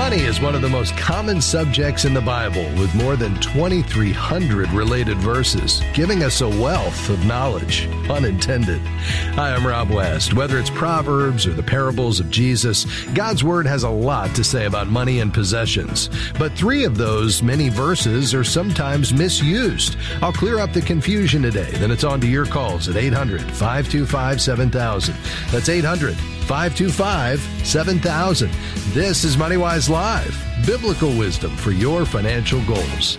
Money is one of the most common subjects in the Bible, with more than 2,300 related verses, giving us a wealth of knowledge, pun intended. Hi, I'm Rob West. Whether it's Proverbs or the parables of Jesus, God's Word has a lot to say about money and possessions. But 3 of those many verses are sometimes misused. I'll clear up the confusion today. Then it's on to your calls at 800-525-7000. That's 800-525-7000. This is MoneyWise Live, biblical wisdom for your financial goals.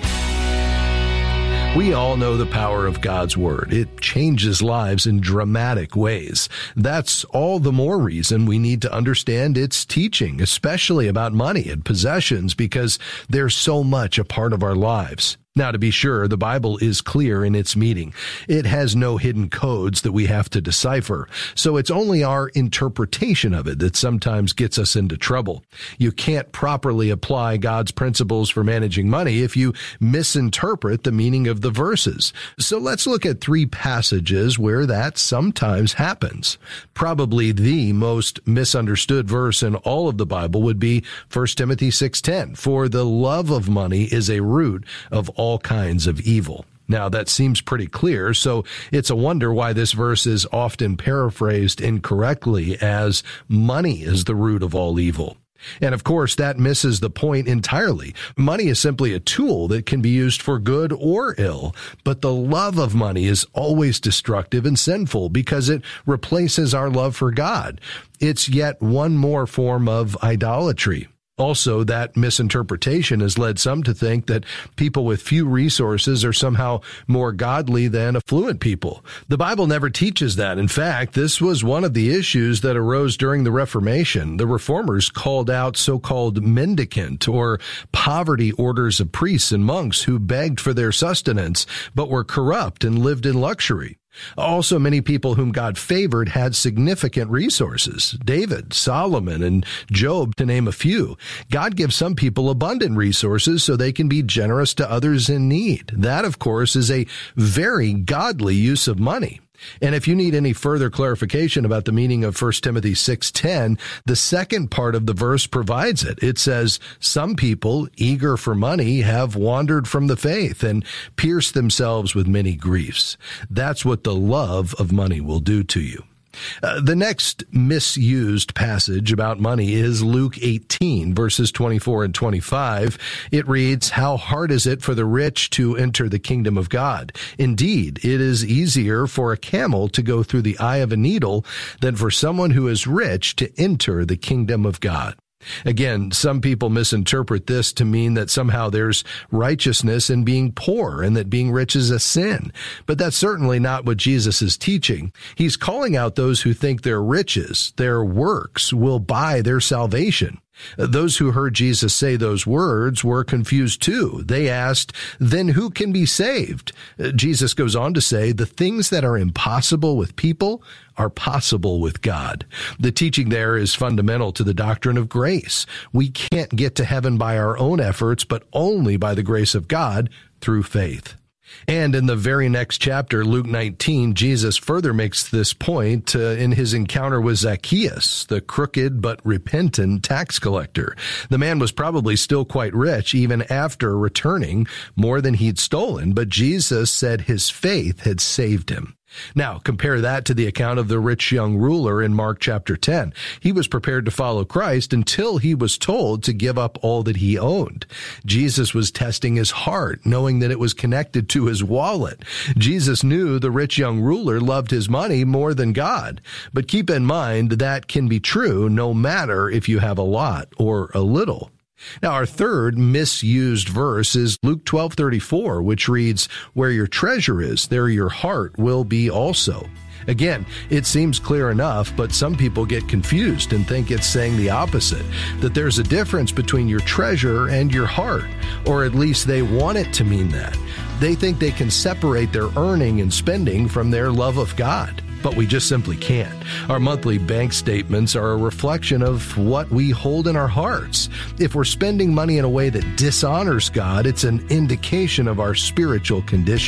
We all know the power of God's Word. It changes lives in dramatic ways. That's all the more reason we need to understand its teaching, especially about money and possessions, because they're so much a part of our lives. Now, to be sure, the Bible is clear in its meaning. It has no hidden codes that we have to decipher, so it's only our interpretation of it that sometimes gets us into trouble. You can't properly apply God's principles for managing money if you misinterpret the meaning of the verses. So let's look at 3 passages where that sometimes happens. Probably the most misunderstood verse in all of the Bible would be 1 Timothy 6:10, "For the love of money is a root of all kinds of evil." Now, that seems pretty clear, so it's a wonder why this verse is often paraphrased incorrectly as money is the root of all evil. And of course, that misses the point entirely. Money is simply a tool that can be used for good or ill, but the love of money is always destructive and sinful because it replaces our love for God. It's yet one more form of idolatry. Also, that misinterpretation has led some to think that people with few resources are somehow more godly than affluent people. The Bible never teaches that. In fact, this was one of the issues that arose during the Reformation. The Reformers called out so-called mendicant or poverty orders of priests and monks who begged for their sustenance, but were corrupt and lived in luxury. Also, many people whom God favored had significant resources. David, Solomon, and Job, to name a few. God gives some people abundant resources so they can be generous to others in need. That, of course, is a very godly use of money. And if you need any further clarification about the meaning of 1 Timothy 6:10, the second part of the verse provides it. It says, "Some people, eager for money, have wandered from the faith and pierced themselves with many griefs." That's what the love of money will do to you. The next misused passage about money is Luke 18, verses 24 and 25. It reads, "How hard is it for the rich to enter the kingdom of God? Indeed, it is easier for a camel to go through the eye of a needle than for someone who is rich to enter the kingdom of God." Again, some people misinterpret this to mean that somehow there's righteousness in being poor and that being rich is a sin. But that's certainly not what Jesus is teaching. He's calling out those who think their riches, their works, will buy their salvation. Those who heard Jesus say those words were confused too. They asked, "Then who can be saved?" Jesus goes on to say, "The things that are impossible with people are possible with God." The teaching there is fundamental to the doctrine of grace. We can't get to heaven by our own efforts, but only by the grace of God through faith. And in the very next chapter, Luke 19, Jesus further makes this point in his encounter with Zacchaeus, the crooked but repentant tax collector. The man was probably still quite rich even after returning more than he'd stolen, but Jesus said his faith had saved him. Now, compare that to the account of the rich young ruler in Mark chapter 10. He was prepared to follow Christ until he was told to give up all that he owned. Jesus was testing his heart, knowing that it was connected to his wallet. Jesus knew the rich young ruler loved his money more than God. But keep in mind that can be true no matter if you have a lot or a little. Now, our third misused verse is Luke 12:34, which reads, "Where your treasure is, there your heart will be also." Again, it seems clear enough, but some people get confused and think it's saying the opposite, that there's a difference between your treasure and your heart, or at least they want it to mean that. They think they can separate their earning and spending from their love of God. But we just simply can't. Our monthly bank statements are a reflection of what we hold in our hearts. If we're spending money in a way that dishonors God, it's an indication of our spiritual condition.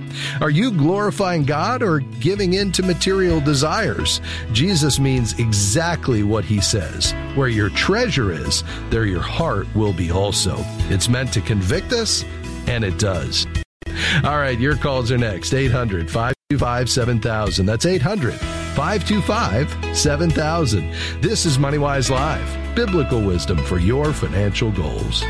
Are you glorifying God or giving in to material desires? Jesus means exactly what he says. Where your treasure is, there your heart will be also. It's meant to convict us, and it does. All right, your calls are next. 800-525-7000. That's 800-525-7000. This is MoneyWise Live, biblical wisdom for your financial goals.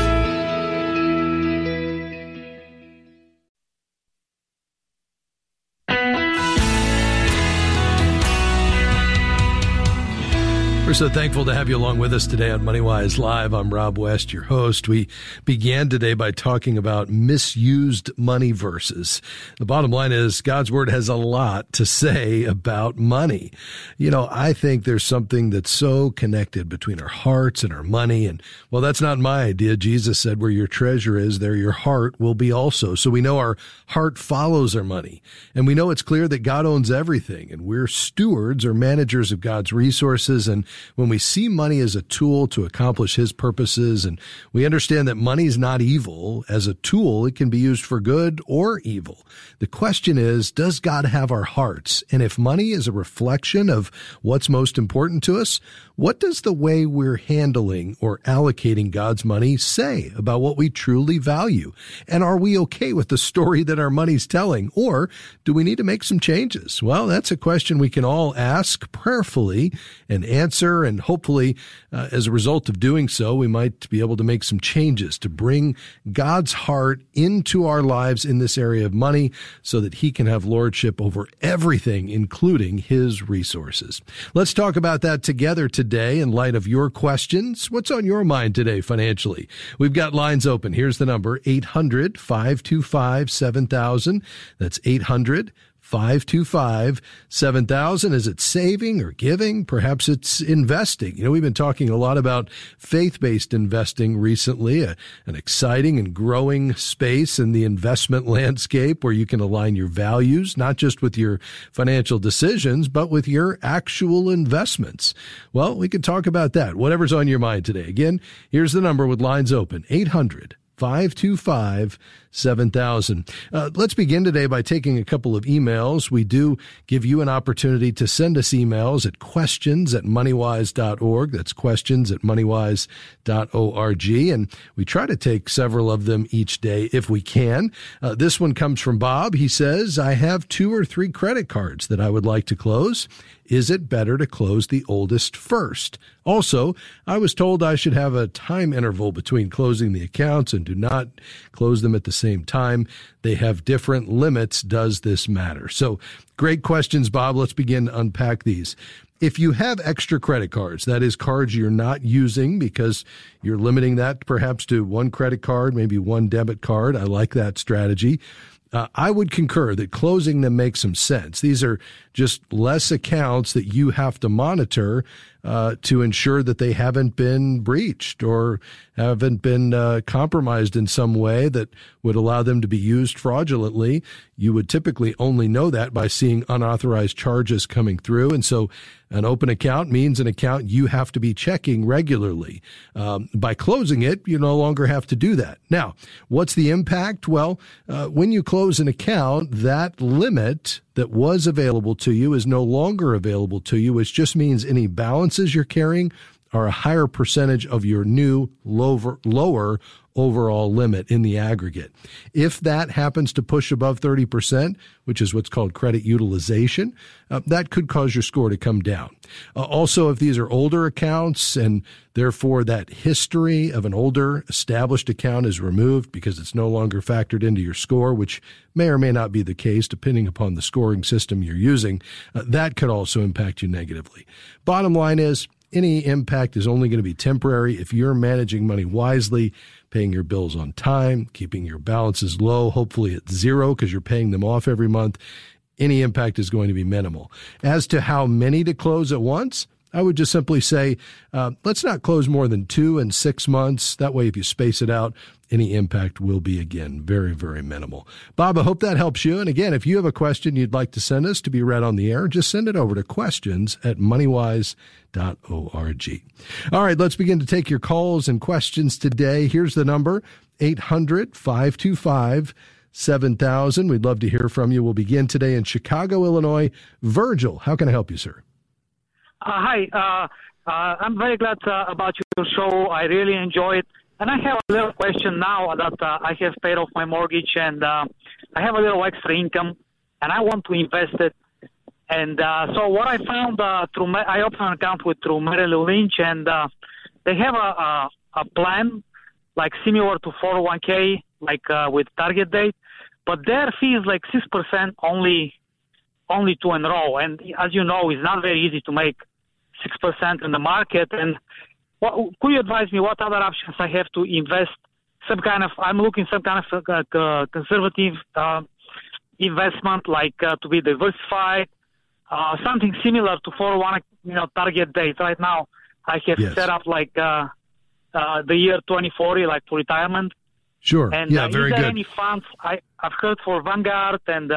We're so thankful to have you along with us today on MoneyWise Live. I'm Rob West, your host. We began today by talking about misused money verses. The bottom line is God's Word has a lot to say about money. You know, I think there's something that's so connected between our hearts and our money. And, well, that's not my idea. Jesus said, where your treasure is, there your heart will be also. So we know our heart follows our money. And we know it's clear that God owns everything. And we're stewards or managers of God's resources. And when we see money as a tool to accomplish his purposes, and we understand that money is not evil, as a tool, it can be used for good or evil. The question is, does God have our hearts? And if money is a reflection of what's most important to us, what does the way we're handling or allocating God's money say about what we truly value? And are we okay with the story that our money's telling? Or do we need to make some changes? Well, that's a question we can all ask prayerfully and answer. And hopefully, as a result of doing so, we might be able to make some changes to bring God's heart into our lives in this area of money so that he can have lordship over everything, including his resources. Let's talk about that together today in light of your questions. What's on your mind today financially? We've got lines open. Here's the number, 800-525-7000. That's 800-525-7000. Is it saving or giving? Perhaps it's investing. You know, we've been talking a lot about faith-based investing recently, an exciting and growing space in the investment landscape where you can align your values, not just with your financial decisions, but with your actual investments. Well, we can talk about that. Whatever's on your mind today. Again, here's the number with lines open, 800-525-7000. Let's begin today by taking a couple of emails. We do give you an opportunity to send us emails at questions@moneywise.org. That's questions@moneywise.org. And we try to take several of them each day if we can. This one comes from Bob. He says, I have 2 or 3 credit cards that I would like to close. Is it better to close the oldest first? Also, I was told I should have a time interval between closing the accounts and do not close them at the same time. They have different limits. Does this matter? So, great questions, Bob. Let's begin to unpack these. If you have extra credit cards, that is cards you're not using because you're limiting that perhaps to 1 credit card, maybe 1 debit card. I like that strategy. I would concur that closing them makes some sense. These are just less accounts that you have to monitor to ensure that they haven't been breached or haven't been compromised in some way that would allow them to be used fraudulently. You would typically only know that by seeing unauthorized charges coming through. And so an open account means an account you have to be checking regularly. By closing it, you no longer have to do that. Now, what's the impact? Well, when you close an account, that limit that was available to you is no longer available to you, which just means any balances you're carrying are a higher percentage of your new lower overall limit in the aggregate. If that happens to push above 30%, which is what's called credit utilization, that could cause your score to come down. Also, if these are older accounts and therefore that history of an older established account is removed because it's no longer factored into your score, which may or may not be the case depending upon the scoring system you're using, that could also impact you negatively. Bottom line is, any impact is only going to be temporary if you're managing money wisely, paying your bills on time, keeping your balances low, hopefully at zero because you're paying them off every month. Any impact is going to be minimal. As to how many to close at once, I would just simply say, let's not close more than 2 in 6 months. That way, if you space it out, any impact will be, again, very, very minimal. Bob, I hope that helps you. And again, if you have a question you'd like to send us to be read on the air, just send it over to questions@moneywise.org. All right, let's begin to take your calls and questions today. Here's the number, 800-525-7000. 7000. We'd love to hear from you. We'll begin today in Chicago, Illinois. Virgil, how can I help you, sir? Hi. I'm very glad about your show. I really enjoy it. And I have a little question now that I have paid off my mortgage and I have a little extra income and I want to invest it. And so what I found I opened an account through Merrill Lynch, and they have a plan like similar to 401k, like with target date, but their fee is like 6% only to enroll. And as you know, it's not very easy to make 6% in the market. And could you advise me what other options I have to invest? I'm looking some kind of conservative investment, like to be diversified, something similar to 401, target date. Right now, I have set up like the year 2040, like for retirement. Sure. And very good. Is there any funds? I've heard for Vanguard and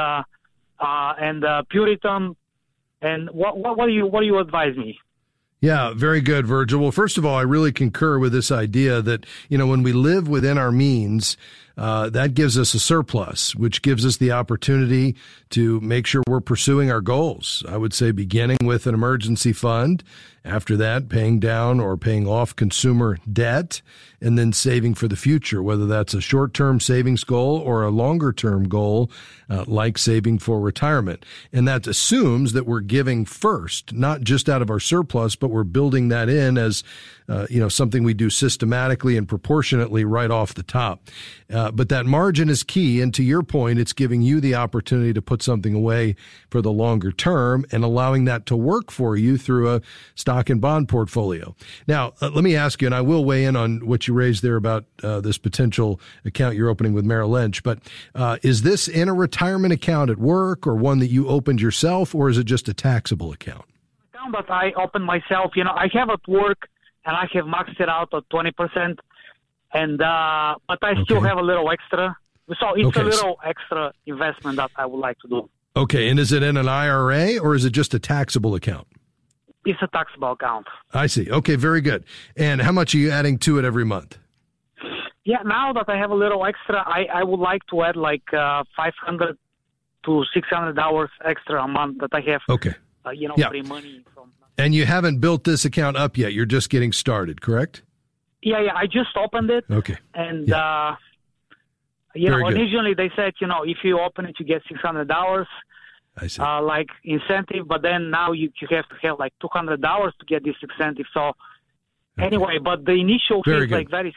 Puritan. And what do you advise me? Yeah, very good, Virgil. Well, first of all, I really concur with this idea that, when we live within our means, that gives us a surplus, which gives us the opportunity to make sure we're pursuing our goals. I would say beginning with an emergency fund, after that paying down or paying off consumer debt, and then saving for the future, whether that's a short-term savings goal or a longer-term goal, like saving for retirement. And that assumes that we're giving first, not just out of our surplus, but we're building that in as something we do systematically and proportionately right off the top. But that margin is key. And to your point, it's giving you the opportunity to put something away for the longer term and allowing that to work for you through a stock and bond portfolio. Now, let me ask you, and I will weigh in on what you raised there about this potential account you're opening with Merrill Lynch, but is this in a retirement account at work or one that you opened yourself, or is it just a taxable account? Account that I opened myself, I have at work, and I have maxed it out at 20%, and but I still have a little extra. So it's a little extra investment that I would like to do. Okay, and is it in an IRA or is it just a taxable account? It's a taxable account. I see. Okay, very good. And how much are you adding to it every month? Yeah, now that I have a little extra, I would like to add like $500 to $600 extra a month that I have. Okay. Free money from. And you haven't built this account up yet. You're just getting started, correct? Yeah. I just opened it. Okay. And, Very initially they said, if you open it, you get $600, I see. like incentive. But then now you have to have like $200 to get this incentive. So anyway, but the initial fee is like very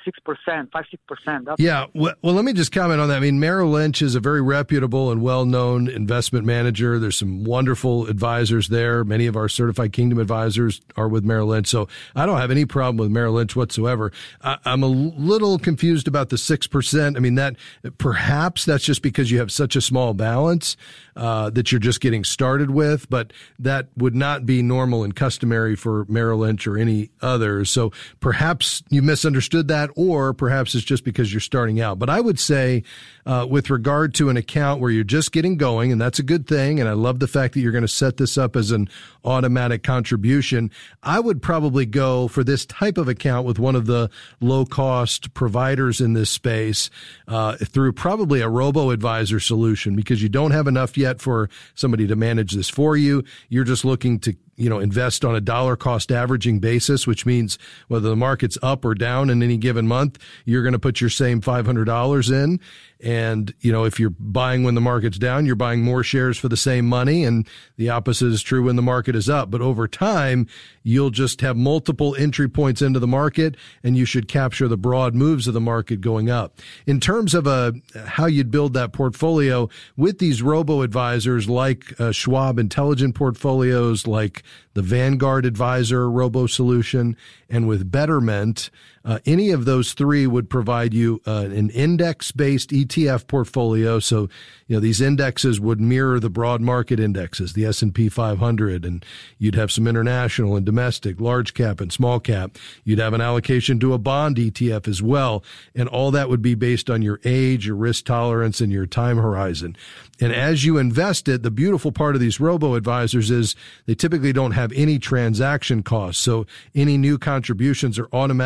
6%, 5-6%. Yeah. Well, let me just comment on that. I mean, Merrill Lynch is a very reputable and well-known investment manager. There's some wonderful advisors there. Many of our certified Kingdom advisors are with Merrill Lynch. So I don't have any problem with Merrill Lynch whatsoever. I'm a little confused about the 6%. I mean, perhaps that's just because you have such a small balance, that you're just getting started with, but that would not be normal and customary for Merrill Lynch or any others. So perhaps you misunderstood that, or perhaps it's just because you're starting out. But I would say, with regard to an account where you're just getting going, and that's a good thing, and I love the fact that you're going to set this up as an automatic contribution, I would probably go for this type of account with one of the low-cost providers in this space, through probably a robo-advisor solution, because you don't have enough yet for somebody to manage this for you. You're just looking to invest on a dollar cost averaging basis, which means whether the market's up or down in any given month, you're going to put your same $500 in. And, if you're buying when the market's down, you're buying more shares for the same money. And the opposite is true when the market is up. But over time, you'll just have multiple entry points into the market, and you should capture the broad moves of the market going up. In terms of how you'd build that portfolio with these robo-advisors like Schwab Intelligent Portfolios, like the Vanguard Advisor Robo Solution, and with Betterment, any of those three would provide you an index-based ETF portfolio. So, these indexes would mirror the broad market indexes, the S&P 500, and you'd have some international and domestic, large cap and small cap. You'd have an allocation to a bond ETF as well. And all that would be based on your age, your risk tolerance, and your time horizon. And as you invest it, the beautiful part of these robo-advisors is they typically don't have any transaction costs. So any new contributions are automatically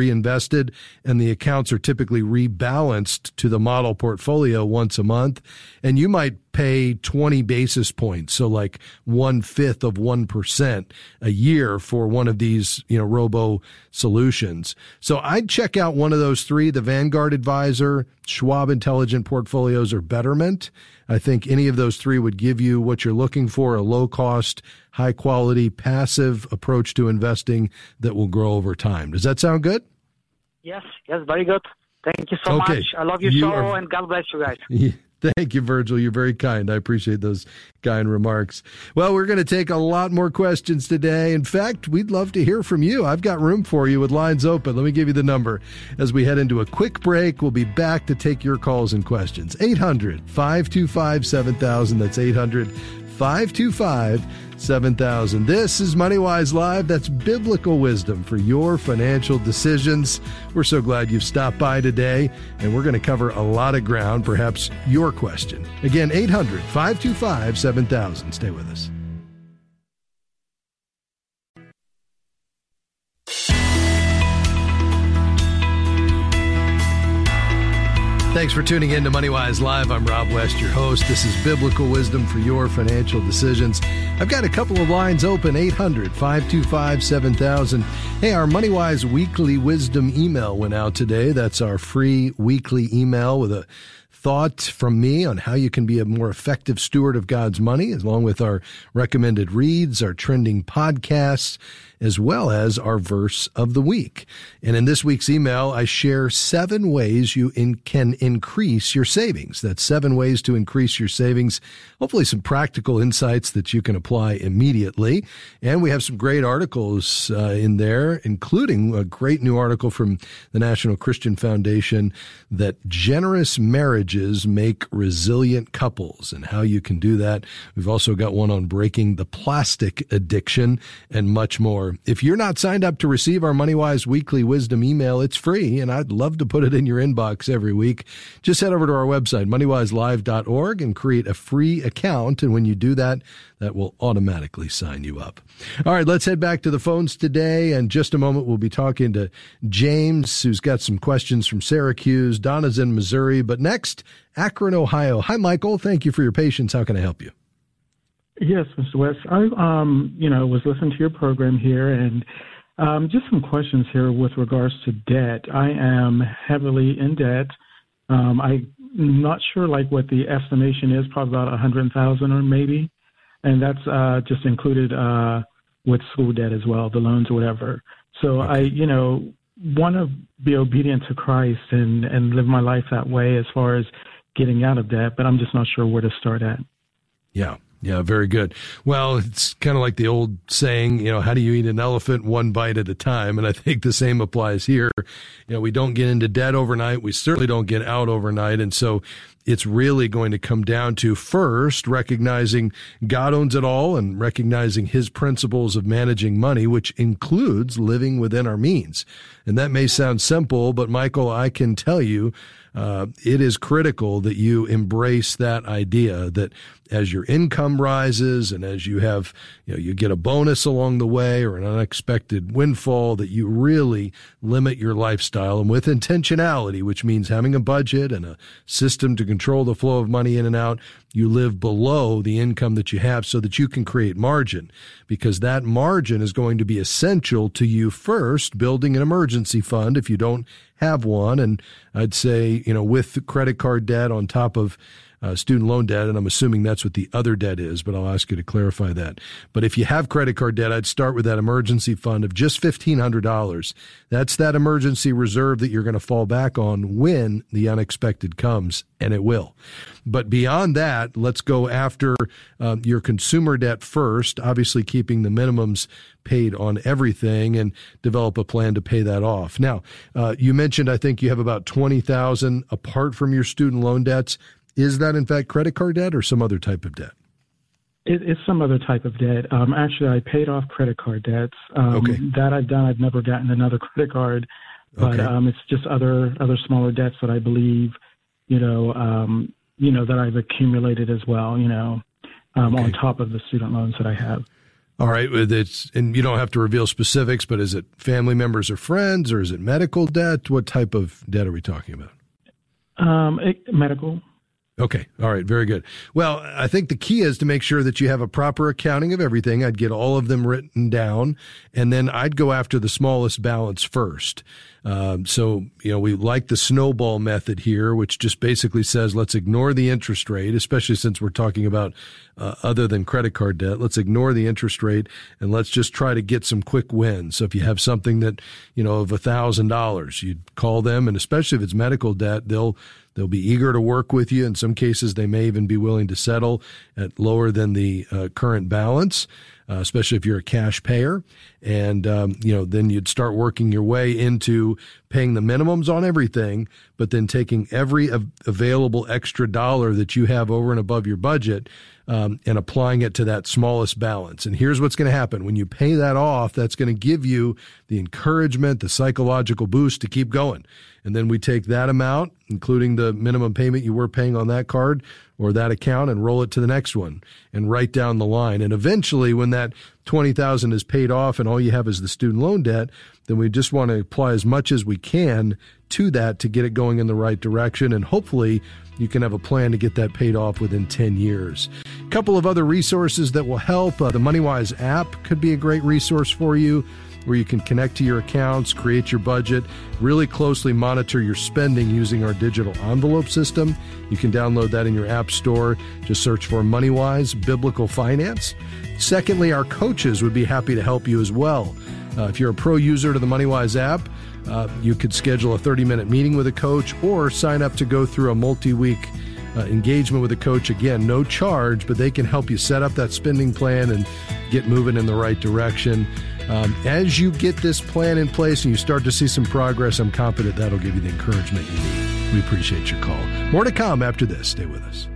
reinvested, and the accounts are typically rebalanced to the model portfolio once a month. And you might pay 20 basis points, so like 1/5 of 1% a year for one of these, robo solutions. So I'd check out one of those three, the Vanguard Advisor, Schwab Intelligent Portfolios, or Betterment. I think any of those three would give you what you're looking for, a low-cost, high-quality, passive approach to investing that will grow over time. Does that sound good? Yes, very good. Thank you so much. I love your show, and God bless you guys. Thank you, Virgil. You're very kind. I appreciate those kind remarks. Well, we're going to take a lot more questions today. In fact, we'd love to hear from you. I've got room for you with lines open. Let me give you the number. As we head into a quick break, we'll be back to take your calls and questions. 800-525-7000. That's 800-525-7000. This is MoneyWise Live. That's biblical wisdom for your financial decisions. We're so glad you've stopped by today, and we're going to cover a lot of ground, perhaps your question. Again, 800-525-7000. Stay with us. Thanks for tuning in to MoneyWise Live. I'm Rob West, your host. This is biblical wisdom for your financial decisions. I've got a couple of lines open, 800-525-7000. Hey, our MoneyWise Weekly Wisdom email went out today. That's our free weekly email with a thought from me on how you can be a more effective steward of God's money, along with our recommended reads, our trending podcasts, as well as our verse of the week. And in this week's email, I share 7 ways you can increase your savings. That's 7 ways to increase your savings. Hopefully some practical insights that you can apply immediately. And we have some great articles in there, including a great new article from the National Christian Foundation that generous marriages make resilient couples and how you can do that. We've also got one on breaking the plastic addiction and much more. If you're not signed up to receive our MoneyWise Weekly Wisdom email, it's free, and I'd love to put it in your inbox every week. Just head over to our website, moneywiselive.org, and create a free account, and when you do that, that will automatically sign you up. All right, let's head back to the phones today. In just a moment, we'll be talking to James, who's got some questions from Syracuse. Donna's in Missouri, but next, Akron, Ohio. Hi, Michael. Thank you for your patience. How can I help you? Yes, Mr. West. I, was listening to your program here, and just some questions here with regards to debt. I am heavily in debt. I'm not sure what the estimation is, probably about $100,000 or maybe, and that's just included with school debt as well, the loans or whatever. So okay. I, want to be obedient to Christ and live my life that way as far as getting out of debt, but I'm just not sure where to start at. Yeah, very good. Well, it's kind of like the old saying, how do you eat an elephant? One bite at a time. And I think the same applies here. We don't get into debt overnight. We certainly don't get out overnight. And so it's really going to come down to, first, recognizing God owns it all and recognizing his principles of managing money, which includes living within our means. And that may sound simple, but Michael, I can tell you, it is critical that you embrace that idea that as your income rises and as you have, you get a bonus along the way or an unexpected windfall, that you really limit your lifestyle, and with intentionality, which means having a budget and a system to control the flow of money in and out, you live below the income that you have so that you can create margin, because that margin is going to be essential to you first building an emergency fund if you don't have one. And I'd say, with credit card debt on top of student loan debt, and I'm assuming that's what the other debt is, but I'll ask you to clarify that. But if you have credit card debt, I'd start with that emergency fund of just $1,500. That's that emergency reserve that you're going to fall back on when the unexpected comes, and it will. But beyond that, let's go after your consumer debt first, obviously keeping the minimums paid on everything, and develop a plan to pay that off. Now, you mentioned, I think you have about $20,000 apart from your student loan debts. Is that, in fact, credit card debt or some other type of debt? It's some other type of debt. Actually, I paid off credit card debts. Okay. That I've done. I've never gotten another credit card. But okay. It's just other smaller debts that I believe, that I've accumulated as well, okay. On top of the student loans that I have. All right. And you don't have to reveal specifics, but is it family members or friends, or is it medical debt? What type of debt are we talking about? Medical. Okay. All right. Very good. Well, I think the key is to make sure that you have a proper accounting of everything. I'd get all of them written down, and then I'd go after the smallest balance first. We like the snowball method here, which just basically says, let's ignore the interest rate, especially since we're talking about other than credit card debt. Let's ignore the interest rate and let's just try to get some quick wins. So if you have something that, of $1,000, you'd call them, and especially if it's medical debt, they'll be eager to work with you. In some cases, they may even be willing to settle at lower than the current balance, especially if you're a cash payer. And, then you'd start working your way into paying the minimums on everything, but then taking every available extra dollar that you have over and above your budget and applying it to that smallest balance. And here's what's going to happen. When you pay that off, that's going to give you the encouragement, the psychological boost to keep going. And then we take that amount, including the minimum payment you were paying on that card or that account, and roll it to the next one and write down the line. And eventually, when that $20,000 is paid off and all you have is the student loan debt, then we just want to apply as much as we can to that to get it going in the right direction. And hopefully you can have a plan to get that paid off within 10 years. A couple of other resources that will help. The MoneyWise app could be a great resource for you, where you can connect to your accounts, create your budget, really closely monitor your spending using our digital envelope system. You can download that in your app store. Just search for MoneyWise Biblical Finance. Secondly, our coaches would be happy to help you as well. If you're a pro user to the MoneyWise app, you could schedule a 30-minute meeting with a coach or sign up to go through a multi-week engagement with a coach. Again, no charge, but they can help you set up that spending plan and get moving in the right direction. As you get this plan in place and you start to see some progress, I'm confident that'll give you the encouragement you need. We appreciate your call. More to come after this. Stay with us.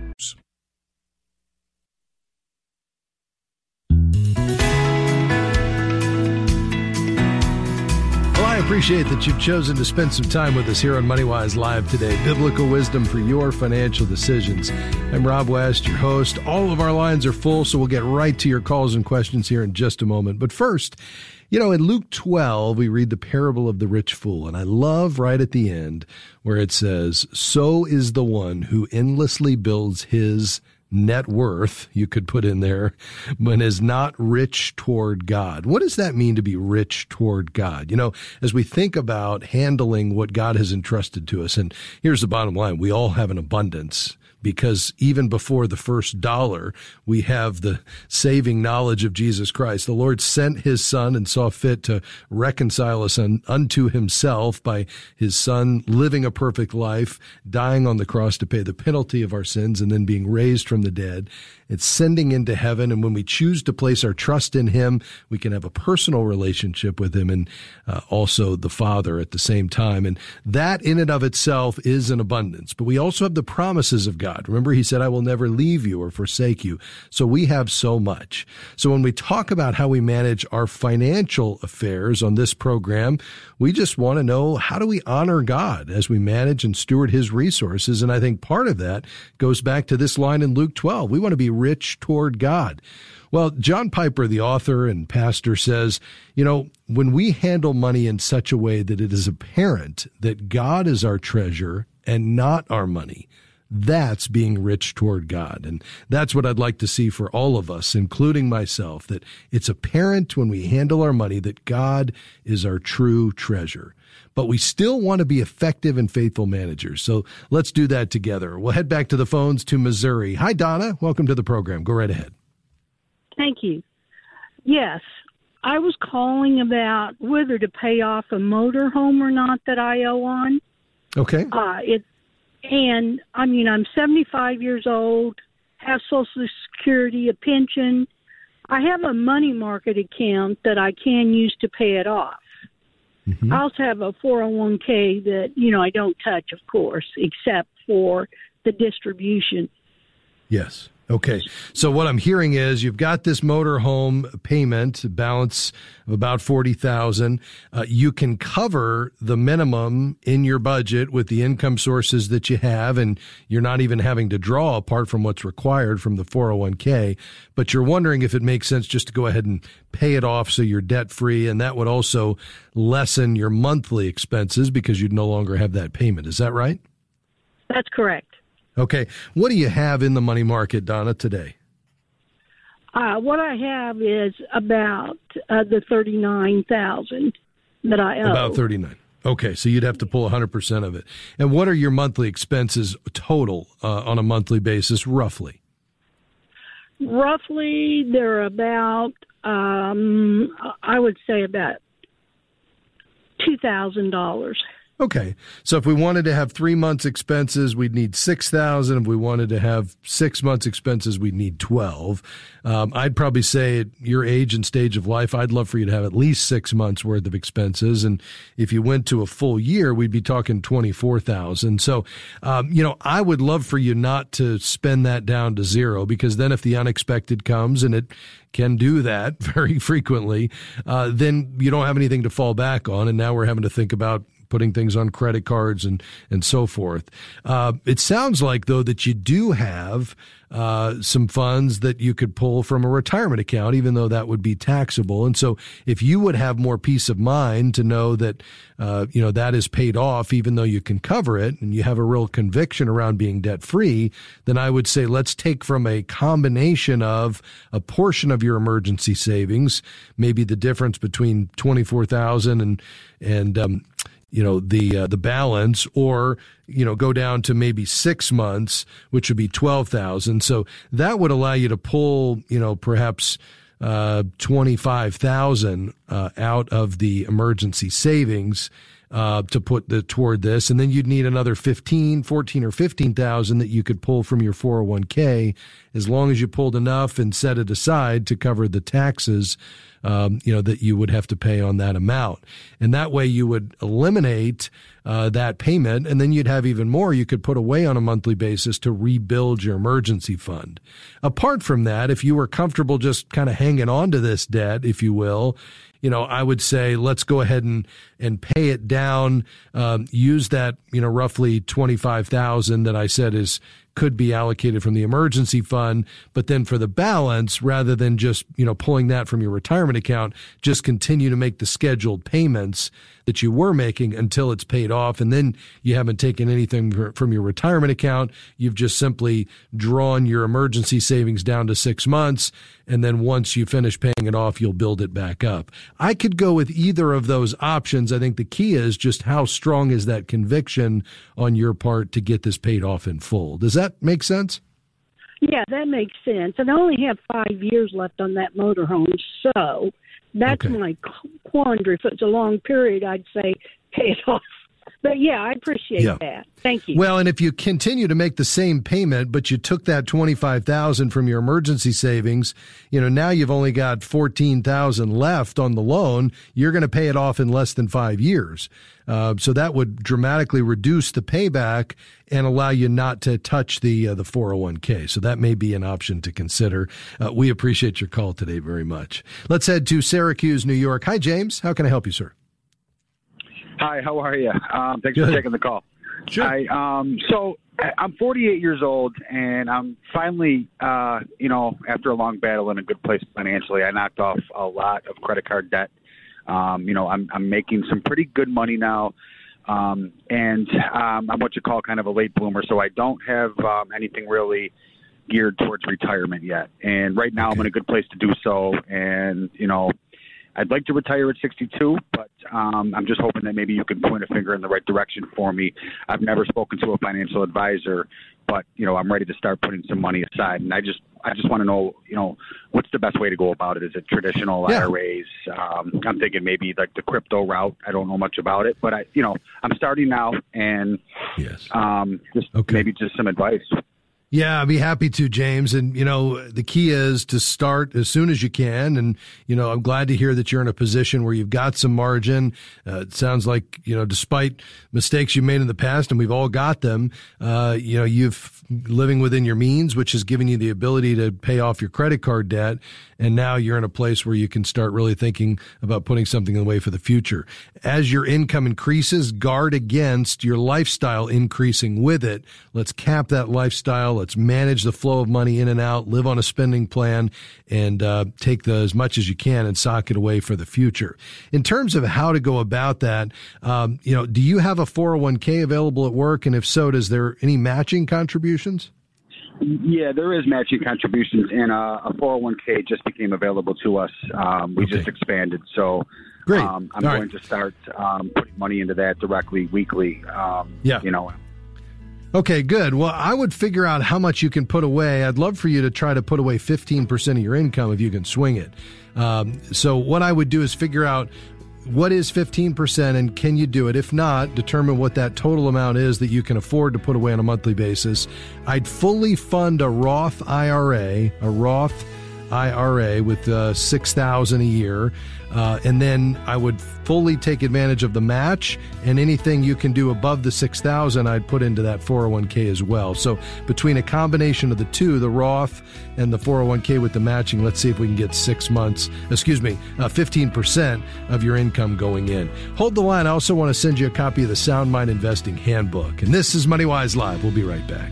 I appreciate that you've chosen to spend some time with us here on MoneyWise Live today. Biblical wisdom for your financial decisions. I'm Rob West, your host. All of our lines are full, so we'll get right to your calls and questions here in just a moment. But first, in Luke 12, we read the parable of the rich fool. And I love right at the end where it says, "So is the one who endlessly builds his net worth," you could put in there, "but is not rich toward God." What does that mean to be rich toward God? As we think about handling what God has entrusted to us, and here's the bottom line, we all have an abundance. Because even before the first dollar, we have the saving knowledge of Jesus Christ. The Lord sent his Son and saw fit to reconcile us unto himself by his Son living a perfect life, dying on the cross to pay the penalty of our sins, and then being raised from the dead. It's sending into heaven. And when we choose to place our trust in him, we can have a personal relationship with him and also the Father at the same time. And that in and of itself is an abundance. But we also have the promises of God. Remember, he said, "I will never leave you or forsake you." So we have so much. So when we talk about how we manage our financial affairs on this program, we just want to know, how do we honor God as we manage and steward his resources? And I think part of that goes back to this line in Luke 12. We want to be rich toward God. Well, John Piper, the author and pastor, says, when we handle money in such a way that it is apparent that God is our treasure and not our money, that's being rich toward God. And that's what I'd like to see for all of us, including myself, that it's apparent when we handle our money that God is our true treasure. But we still want to be effective and faithful managers. So let's do that together. We'll head back to the phones to Missouri. Hi, Donna. Welcome to the program. Go right ahead. Thank you. Yes, I was calling about whether to pay off a motor home or not that I owe on. Okay. I'm 75 years old, have Social Security, a pension. I have a money market account that I can use to pay it off. Mm-hmm. I also have a 401k that, I don't touch, of course, except for the distribution. Yes. Okay. So what I'm hearing is you've got this motorhome payment balance of about $40,000. You can cover the minimum in your budget with the income sources that you have, and you're not even having to draw apart from what's required from the 401k. But you're wondering if it makes sense just to go ahead and pay it off so you're debt free, and that would also lessen your monthly expenses because you'd no longer have that payment. Is that right? That's correct. Okay. What do you have in the money market, Donna, today? What I have is about the $39,000 that I owe. About 39. Okay, so you'd have to pull 100% of it. And what are your monthly expenses total on a monthly basis, roughly? Roughly, they're about, I would say about $2,000. Okay, so if we wanted to have 3 months expenses, we'd need $6,000. If we wanted to have 6 months expenses, we'd need $12,000. I'd probably say at your age and stage of life, I'd love for you to have at least 6 months worth of expenses. And if you went to a full year, we'd be talking $24,000. So, I would love for you not to spend that down to zero, because then if the unexpected comes, and it can do that very frequently, then you don't have anything to fall back on. And now we're having to think about putting things on credit cards and so forth. It sounds like, though, that you do have some funds that you could pull from a retirement account, even though that would be taxable. And so if you would have more peace of mind to know that, that is paid off, even though you can cover it, and you have a real conviction around being debt free, then I would say let's take from a combination of a portion of your emergency savings, maybe the difference between 24,000 and the balance, or, go down to maybe 6 months, which would be 12,000. So that would allow you to pull, perhaps, 25,000, out of the emergency savings, to put toward this. And then you'd need another 14 or 15,000 that you could pull from your 401k, as long as you pulled enough and set it aside to cover the taxes, that you would have to pay on that amount. And that way you would eliminate that payment, and then you'd have even more you could put away on a monthly basis to rebuild your emergency fund. Apart from that, if you were comfortable just kind of hanging on to this debt, if you will, I would say let's go ahead and pay it down. Use that, roughly 25,000 that I said could be allocated from the emergency fund. But then for the balance, rather than just, pulling that from your retirement account, just continue to make the scheduled payments that you were making until it's paid off. And then you haven't taken anything from your retirement account. You've just simply drawn your emergency savings down to 6 months. And then once you finish paying it off, you'll build it back up. I could go with either of those options. I think the key is just how strong is that conviction on your part to get this paid off in full. Does that make sense? Yeah, that makes sense. And I only have 5 years left on that motorhome, so that's my quandary. If it's a long period, I'd say pay it off. But yeah, I appreciate that. Thank you. Well, and if you continue to make the same payment, but you took that $25,000 from your emergency savings, now you've only got $14,000 left on the loan. You're going to pay it off in less than 5 years. So that would dramatically reduce the payback and allow you not to touch the 401k. So that may be an option to consider. We appreciate your call today very much. Let's head to Syracuse, New York. Hi, James. How can I help you, sir? Hi, how are you? Thanks for taking the call. Sure. So I'm 48 years old, and I'm finally, after a long battle, in a good place financially. I knocked off a lot of credit card debt. I'm making some pretty good money now, and I'm what you call kind of a late bloomer, so I don't have anything really geared towards retirement yet. And right now I'm in a good place to do so, and, I'd like to retire at 62, but I'm just hoping that maybe you can point a finger in the right direction for me. I've never spoken to a financial advisor, but, I'm ready to start putting some money aside. And I just want to know, what's the best way to go about it? Is it traditional IRAs? I'm thinking maybe like the crypto route. I don't know much about it, but I'm starting now, and maybe just some advice. Yeah, I'd be happy to, James. And, the key is to start as soon as you can. And, I'm glad to hear that you're in a position where you've got some margin. It sounds like, despite mistakes you made in the past, and we've all got them, you've living within your means, which has given you the ability to pay off your credit card debt. And now you're in a place where you can start really thinking about putting something in the way for the future. As your income increases, guard against your lifestyle increasing with it. Let's cap that lifestyle. Let's manage the flow of money in and out, live on a spending plan, and take as much as you can and sock it away for the future. In terms of how to go about that, do you have a 401k available at work? And if so, is there any matching contributions? Yeah, there is matching contributions, and a 401k just became available to us. We just expanded, so great. I'm going to start putting money into that directly, weekly. Okay, good. Well, I would figure out how much you can put away. I'd love for you to try to put away 15% of your income if you can swing it. So what I would do is figure out what is 15% and can you do it? If not, determine what that total amount is that you can afford to put away on a monthly basis. I'd fully fund a Roth IRA with $6,000 a year. And then I would fully take advantage of the match, and anything you can do above the $6,000, I'd put into that 401k as well. So between a combination of the two, the Roth and the 401k with the matching, let's see if we can get 15% of your income going in. Hold the line. I also want to send you a copy of the Sound Mind Investing Handbook. And this is MoneyWise Live. We'll be right back.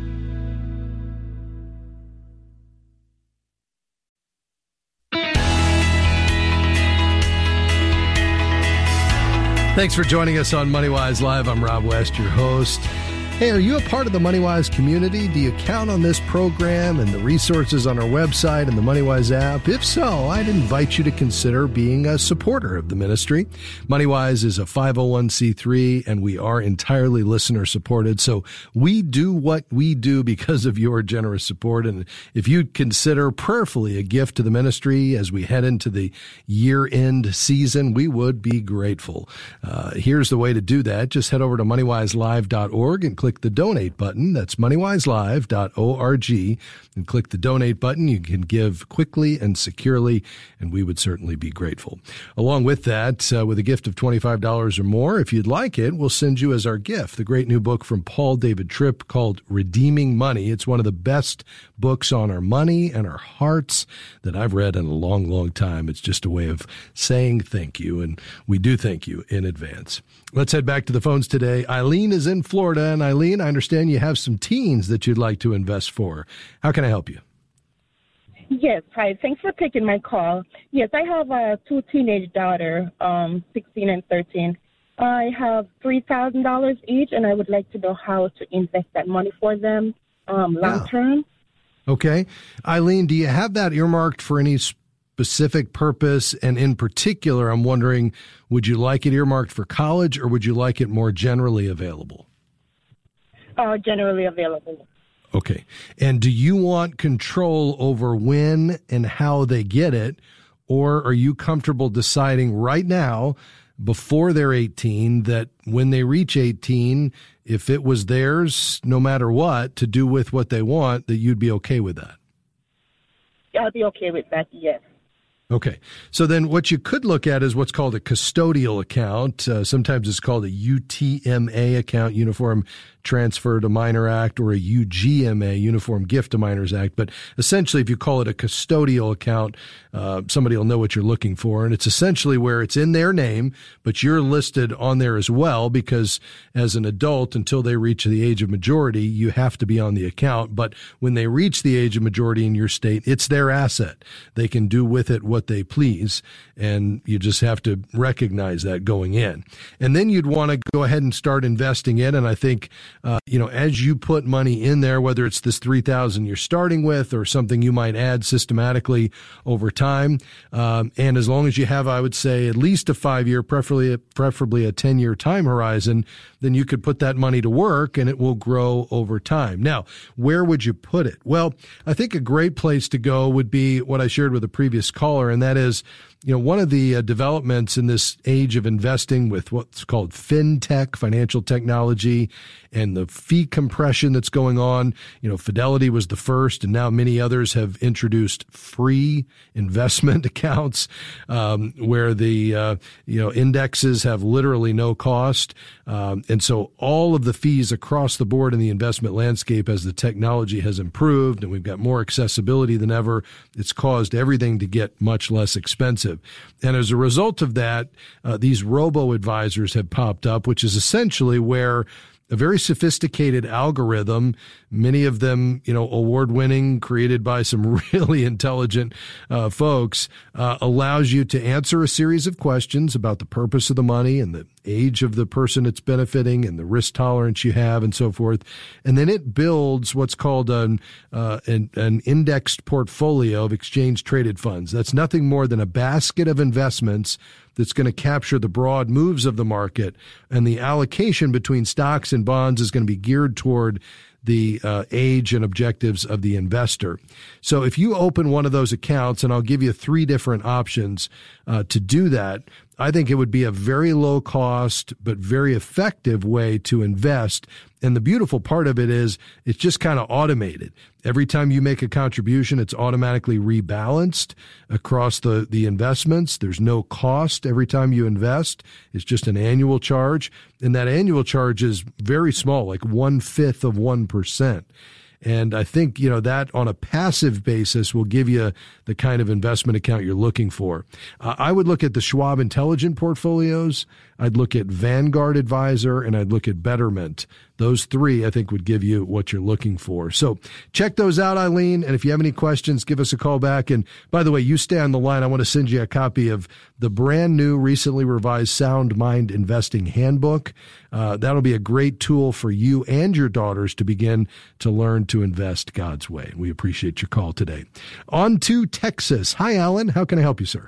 Thanks for joining us on MoneyWise Live. I'm Rob West, your host. Hey, are you a part of the MoneyWise community? Do you count on this program and the resources on our website and the MoneyWise app? If so, I'd invite you to consider being a supporter of the ministry. MoneyWise is a 501c3, and we are entirely listener supported. So we do what we do because of your generous support. And if you'd consider prayerfully a gift to the ministry as we head into the year-end season, we would be grateful. Here's the way to do that. Just head over to moneywiselive.org and click the donate button. That's moneywiselive.org, and click the donate button. You can give quickly and securely, and we would certainly be grateful. Along with that, with a gift of $25 or more, if you'd like it, we'll send you as our gift the great new book from Paul David Tripp called Redeeming Money. It's one of the best books on our money and our hearts that I've read in a long, long time. It's just a way of saying thank you, and we do thank you in advance. Let's head back to the phones today. Eileen is in Florida, and Eileen, I understand you have some teens that you'd like to invest for. How can I help you? Yes, hi. Thanks for taking my call. Yes, I have two teenage daughters, 16 and 13. I have $3,000 each, and I would like to know how to invest that money for them long term. Okay. Eileen, do you have that earmarked for any specific purpose? And in particular, I'm wondering, would you like it earmarked for college, or would you like it more generally available? Generally available. Okay. And do you want control over when and how they get it, or are you comfortable deciding right now, before they're 18, that when they reach 18, if it was theirs, no matter what, to do with what they want, that you'd be okay with that? I'll be okay with that, yes. Okay. So then what you could look at is what's called a custodial account. Sometimes it's called a UTMA account, Uniform Transfer to Minor Act, or a UGMA, Uniform Gift to Minors Act. But essentially, if you call it a custodial account, somebody will know what you're looking for. And it's essentially where it's in their name, but you're listed on there as well, because as an adult, until they reach the age of majority, you have to be on the account. But when they reach the age of majority in your state, it's their asset. They can do with it what they please, and you just have to recognize that going in. And then you'd want to go ahead and start investing it. And I think, as you put money in there, whether it's this $3,000 you're starting with or something you might add systematically over time, and as long as you have, I would say, at least a 5-year, preferably a 10-year time horizon, then you could put that money to work and it will grow over time. Now, where would you put it? Well, I think a great place to go would be what I shared with a previous caller, and that is, one of the developments in this age of investing with what's called fintech, financial technology, and the fee compression that's going on, Fidelity was the first, and now many others have introduced free investment accounts where the indexes have literally no cost. And so all of the fees across the board in the investment landscape, as the technology has improved and we've got more accessibility than ever, it's caused everything to get much less expensive. And as a result of that, these robo-advisors have popped up, which is essentially where a very sophisticated algorithm, many of them, award-winning, created by some really intelligent folks, allows you to answer a series of questions about the purpose of the money and the age of the person it's benefiting and the risk tolerance you have and so forth. And then it builds what's called an indexed portfolio of exchange-traded funds. That's nothing more than a basket of investments that's going to capture the broad moves of the market, and the allocation between stocks and bonds is going to be geared toward the age and objectives of the investor. So if you open one of those accounts, and I'll give you 3 different options to do that, I think it would be a very low cost but very effective way to invest. And the beautiful part of it is it's just kind of automated. Every time you make a contribution, it's automatically rebalanced across the investments. There's no cost every time you invest. It's just an annual charge. And that annual charge is very small, like 1/5 of 1%. And I think, that on a passive basis will give you the kind of investment account you're looking for. I would look at the Schwab Intelligent Portfolios. I'd look at Vanguard Advisor, and I'd look at Betterment. Those 3, I think, would give you what you're looking for. So check those out, Eileen. And if you have any questions, give us a call back. And by the way, you stay on the line. I want to send you a copy of the brand new, recently revised Sound Mind Investing Handbook. That'll be a great tool for you and your daughters to begin to learn to invest God's way. We appreciate your call today. On to Texas. Hi, Alan. How can I help you, sir?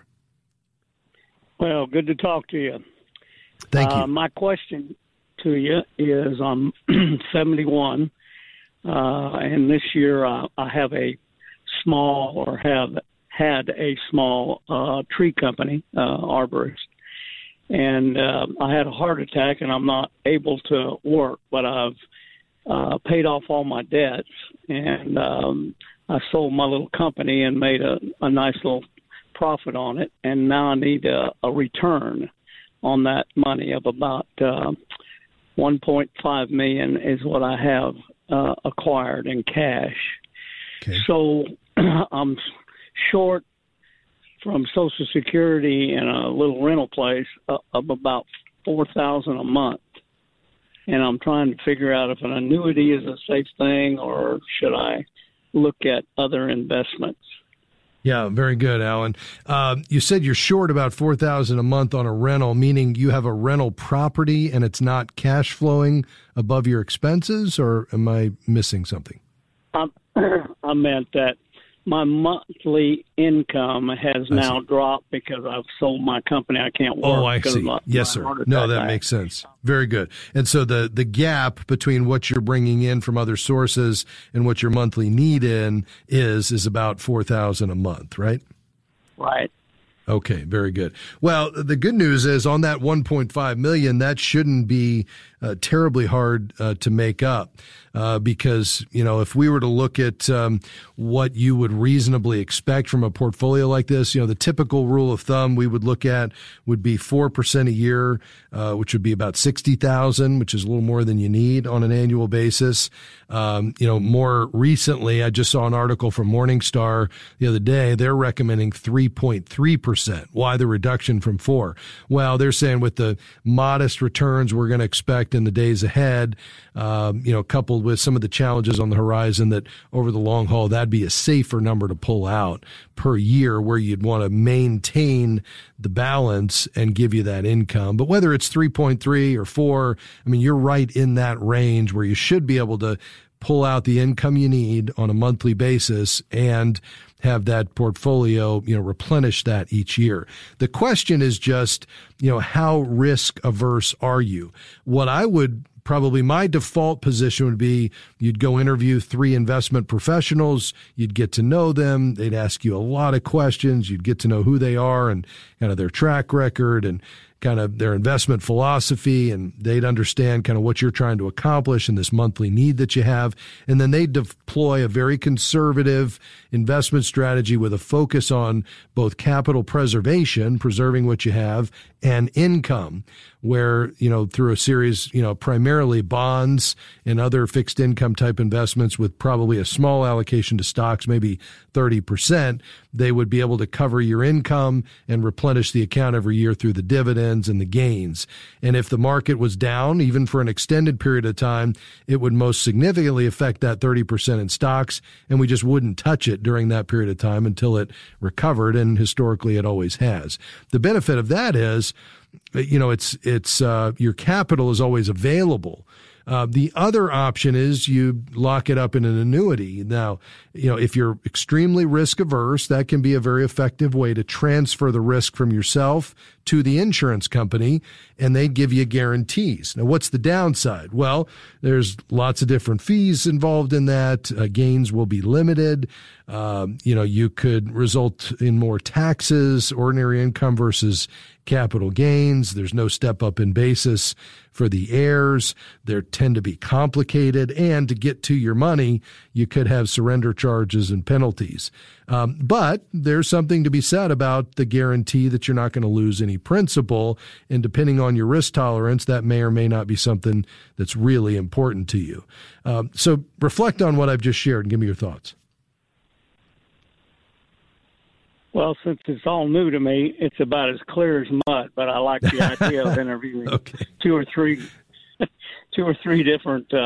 Well, good to talk to you. Thank you. My question to you is I'm 71, and this year I have a small, or have had a small tree company, arborist, and I had a heart attack and I'm not able to work, but I've paid off all my debts, and I sold my little company and made a nice little profit on it, and now I need a return on that money of about $1.5 million is what I have acquired in cash. Okay. So I'm short from Social Security and a little rental place of about $4,000 a month, and I'm trying to figure out if an annuity is a safe thing or should I look at other investments. Yeah, very good, Alan. You said you're short about $4,000 a month on a rental, meaning you have a rental property and it's not cash flowing above your expenses, or am I missing something? I meant that my monthly income has now dropped because I've sold my company. I can't work. Oh, I see. Yes, sir. No, that makes sense. Very good. And so the gap between what you're bringing in from other sources and what your monthly need in is about $4,000 a month, right? Right. Okay, very good. Well, the good news is on that $1.5 million, that shouldn't be terribly hard to make up because, if we were to look at what you would reasonably expect from a portfolio like this, the typical rule of thumb we would look at would be 4% a year, which would be about $60,000, which is a little more than you need on an annual basis. More recently, I just saw an article from Morningstar the other day. They're recommending 3.3%. Why the reduction from 4%? Well, they're saying with the modest returns we're going to expect in the days ahead, coupled with some of the challenges on the horizon, that over the long haul, that'd be a safer number to pull out per year, where you'd want to maintain the balance and give you that income. But whether it's 3.3 or 4, you're right in that range where you should be able to pull out the income you need on a monthly basis and have that portfolio, replenish that each year. The question is just, how risk averse are you? What I would probably my default position would be you'd go interview 3 investment professionals. You'd get to know them. They'd ask you a lot of questions. You'd get to know who they are and kind of their track record and kind of their investment philosophy, and they'd understand kind of what you're trying to accomplish and this monthly need that you have. And then they deploy a very conservative investment strategy with a focus on both capital preservation, preserving what you have, and income, where, through a series, primarily bonds and other fixed income type investments with probably a small allocation to stocks, maybe 30%, they would be able to cover your income and replenish the account every year through the dividends and the gains. And if the market was down, even for an extended period of time, it would most significantly affect that 30% in stocks, and we just wouldn't touch it during that period of time until it recovered, and historically it always has. The benefit of that is, it's your capital is always available. The other option is you lock it up in an annuity. Now, if you're extremely risk averse, that can be a very effective way to transfer the risk from yourself to the insurance company, and they give you guarantees. Now, what's the downside? Well, there's lots of different fees involved in that. Gains will be limited. You could result in more taxes, ordinary income versus capital gains. There's no step up in basis for the heirs. They tend to be complicated. And to get to your money, you could have surrender charges and penalties. But there's something to be said about the guarantee that you're not going to lose any principal. And depending on your risk tolerance, that may or may not be something that's really important to you. So reflect on what I've just shared and give me your thoughts. Well, since it's all new to me, it's about as clear as mud. But I like the idea of interviewing two or three different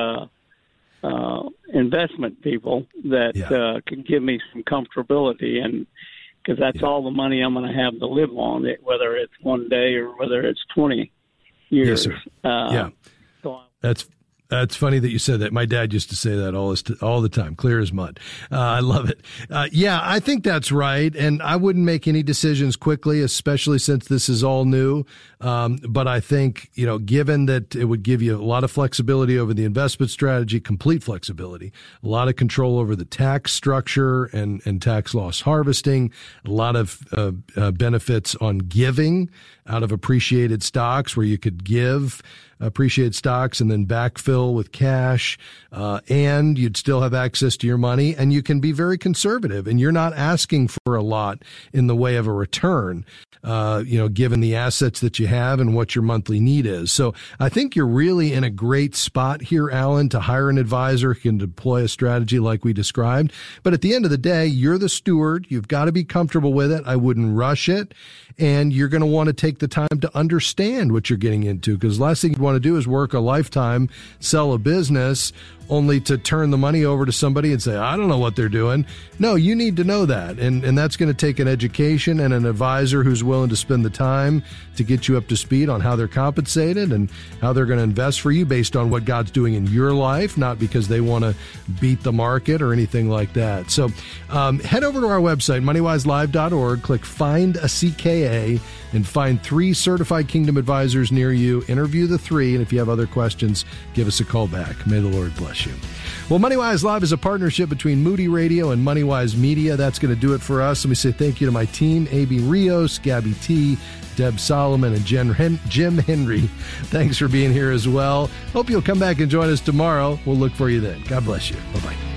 investment people that can give me some comfortability, and because that's all the money I'm going to have to live on, whether it's one day or whether it's 20 years. Yes, sir. So That's funny that you said that. My dad used to say that all the time, clear as mud. I love it. I think that's right. And I wouldn't make any decisions quickly, especially since this is all new. But I think, given that it would give you a lot of flexibility over the investment strategy, complete flexibility, a lot of control over the tax structure and tax loss harvesting, a lot of benefits on giving out of appreciated stocks, where you could give appreciated stocks and then backfill with cash, and you'd still have access to your money, and you can be very conservative, and you're not asking for a lot in the way of a return, given the assets that you have and what your monthly need is. So I think you're really in a great spot here, Alan, to hire an advisor who can deploy a strategy like we described. But at the end of the day, you're the steward. You've got to be comfortable with it. I wouldn't rush it. And you're going to want to take the time to understand what you're getting into, because the last thing you want to do is work a lifetime, sell a business, only to turn the money over to somebody and say, I don't know what they're doing. No, you need to know that. And that's going to take an education and an advisor who's willing to spend the time to get you up to speed on how they're compensated and how they're going to invest for you based on what God's doing in your life, not because they want to beat the market or anything like that. So head over to our website, moneywiselive.org, click Find a CKA, and find 3 certified Kingdom advisors near you. Interview the 3, and if you have other questions, give us a call back. May the Lord bless you. Well, MoneyWise Live is a partnership between Moody Radio and MoneyWise Media. That's going to do it for us. Let me say thank you to my team, A.B. Rios, Gabby T., Deb Solomon, and Jim Henry. Thanks for being here as well. Hope you'll come back and join us tomorrow. We'll look for you then. God bless you. Bye-bye.